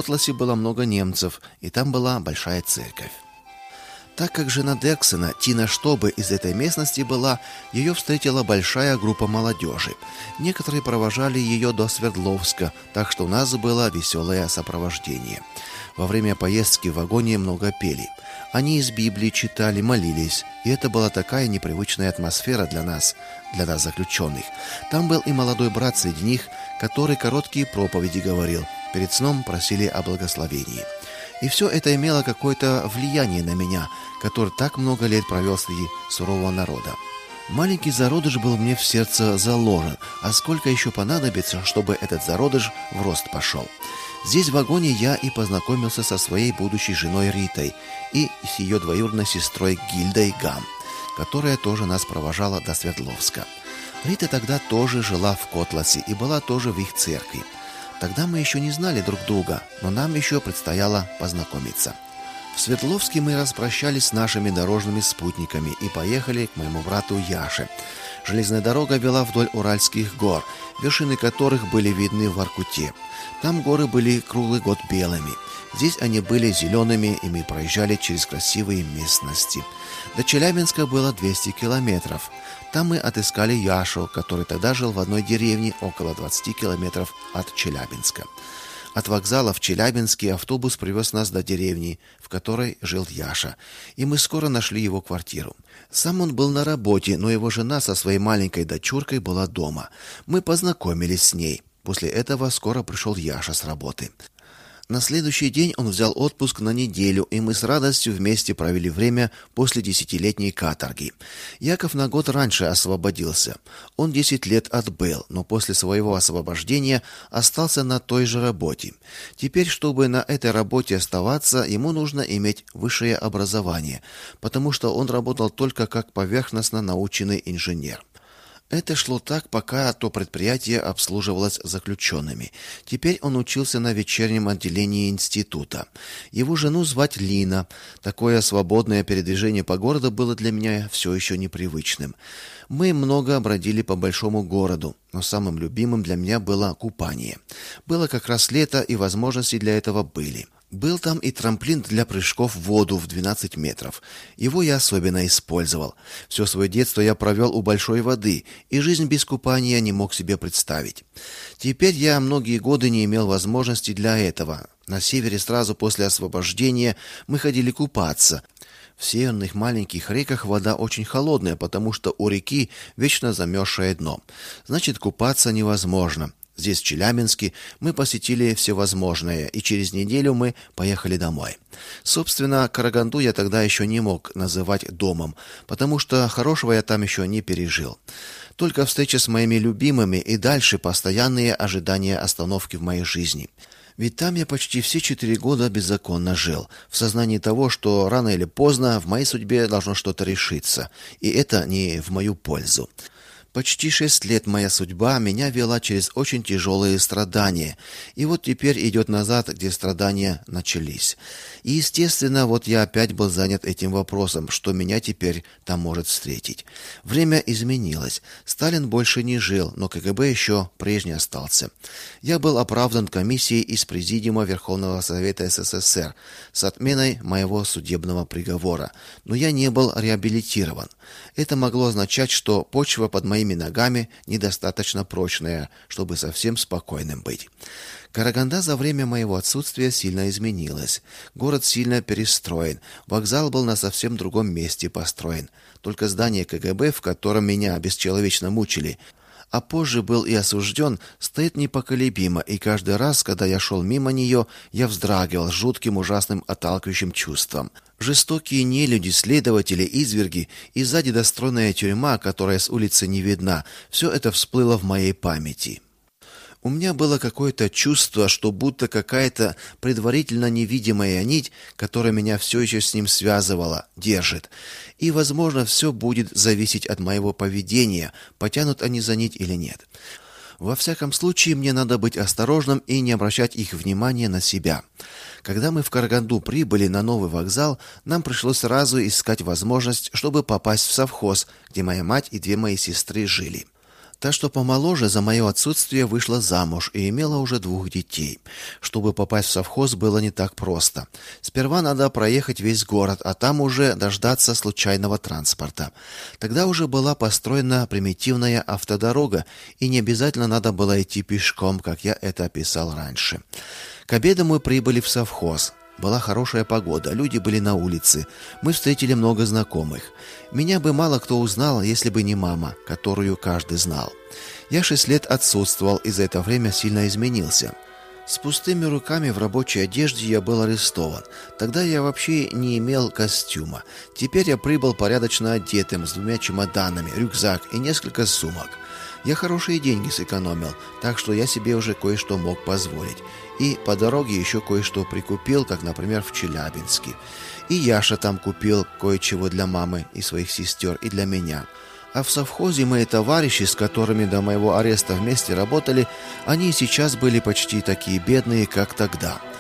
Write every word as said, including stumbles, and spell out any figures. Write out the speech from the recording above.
Котласе было много немцев, и там была большая церковь. Так как жена Дерксена, Тина Штобе, из этой местности была, ее встретила большая группа молодежи. Некоторые провожали ее до Свердловска, так что у нас было веселое сопровождение. Во время поездки в вагоне много пели. Они из Библии читали, молились, и это была такая непривычная атмосфера для нас, для нас заключенных. Там был и молодой брат среди них, который короткие проповеди говорил, перед сном просили о благословении. И все это имело какое-то влияние на меня, который так много лет провел среди сурового народа. Маленький зародыш был мне в сердце заложен, а сколько еще понадобится, чтобы этот зародыш в рост пошел. Здесь в вагоне я и познакомился со своей будущей женой Ритой и с ее двоюродной сестрой Гильдой Гам, которая тоже нас провожала до Свердловска. Рита тогда тоже жила в Котласе и была тоже в их церкви. Тогда мы еще не знали друг друга, но нам еще предстояло познакомиться. В Свердловске мы распрощались с нашими дорожными спутниками и поехали к моему брату Яше. Железная дорога вела вдоль Уральских гор, вершины которых были видны в Воркуте. Там горы были круглый год белыми. Здесь они были зелеными, и мы проезжали через красивые местности. До Челябинска было двести километров. Там мы отыскали Яшу, который тогда жил в одной деревне около двадцати километров от Челябинска. От вокзала в Челябинске автобус привез нас до деревни, в которой жил Яша, и мы скоро нашли его квартиру. Сам он был на работе, но его жена со своей маленькой дочуркой была дома. Мы познакомились с ней. После этого скоро пришел Яша с работы. На следующий день он взял отпуск на неделю, и мы с радостью вместе провели время после десятилетней каторги. Яков на год раньше освободился. Он десять лет отбыл, но после своего освобождения остался на той же работе. Теперь, чтобы на этой работе оставаться, ему нужно иметь высшее образование, потому что он работал только как поверхностно наученный инженер. Это шло так, пока то предприятие обслуживалось заключенными. Теперь он учился на вечернем отделении института. Его жену звать Лина. Такое свободное передвижение по городу было для меня все еще непривычным. Мы много бродили по большому городу, но самым любимым для меня было купание. Было как раз лето, и возможности для этого были. Был там и трамплин для прыжков в воду в двенадцать метров. Его я особенно использовал. Все свое детство я провел у большой воды, и жизнь без купания не мог себе представить. Теперь я многие годы не имел возможности для этого. На севере сразу после освобождения мы ходили купаться. В северных маленьких реках вода очень холодная, потому что у реки вечно замерзшее дно. Значит, купаться невозможно. Здесь, в Челябинске, мы посетили всевозможное, и через неделю мы поехали домой. Собственно, Караганду я тогда еще не мог называть домом, потому что хорошего я там еще не пережил. Только встреча с моими любимыми и дальше постоянные ожидания остановки в моей жизни. Ведь там я почти все четыре года беззаконно жил, в сознании того, что рано или поздно в моей судьбе должно что-то решиться, и это не в мою пользу. Почти шесть лет моя судьба меня вела через очень тяжелые страдания, и вот теперь идет назад, где страдания начались. И, естественно, вот я опять был занят этим вопросом, что меня теперь там может встретить. Время изменилось. Сталин больше не жил, но КГБ еще прежний остался. Я был оправдан комиссией из Президиума Верховного Совета СССР с отменой моего судебного приговора, но я не был реабилитирован. Это могло означать, что почва под моими ногами недостаточно прочная, чтобы совсем спокойным быть. Караганда за время моего отсутствия сильно изменилась. Город сильно перестроен. Вокзал был на совсем другом месте построен. Только здание КГБ, в котором меня бесчеловечно мучили, а позже был и осужден, стоит непоколебимо, и каждый раз, когда я шел мимо нее, я вздрагивал с жутким ужасным отталкивающим чувством. Жестокие нелюди, следователи, изверги и сзади достроенная тюрьма, которая с улицы не видна, все это всплыло в моей памяти. У меня было какое-то чувство, что будто какая-то предварительно невидимая нить, которая меня все еще с ним связывала, держит. И, возможно, все будет зависеть от моего поведения, потянут они за нить или нет. Во всяком случае, мне надо быть осторожным и не обращать их внимания на себя. Когда мы в Караганду прибыли на новый вокзал, нам пришлось сразу искать возможность, чтобы попасть в совхоз, где моя мать и две мои сестры жили. Та, что помоложе, за мое отсутствие вышла замуж и имела уже двух детей. Чтобы попасть в совхоз, было не так просто. Сперва надо проехать весь город, а там уже дождаться случайного транспорта. Тогда уже была построена примитивная автодорога, и не обязательно надо было идти пешком, как я это описал раньше. К обеду мы прибыли в совхоз. Была хорошая погода, люди были на улице. Мы встретили много знакомых. Меня бы мало кто узнал, если бы не мама, которую каждый знал. Я шесть лет отсутствовал, и за это время сильно изменился. С пустыми руками в рабочей одежде я был арестован. Тогда я вообще не имел костюма. Теперь я прибыл порядочно одетым, с двумя чемоданами, рюкзак и несколько сумок. Я хорошие деньги сэкономил, так что я себе уже кое-что мог позволить. И по дороге еще кое-что прикупил, как, например, в Челябинске. И Яша там купил кое-чего для мамы и своих сестер, и для меня. А в совхозе мои товарищи, с которыми до моего ареста вместе работали, они и сейчас были почти такие бедные, как тогда.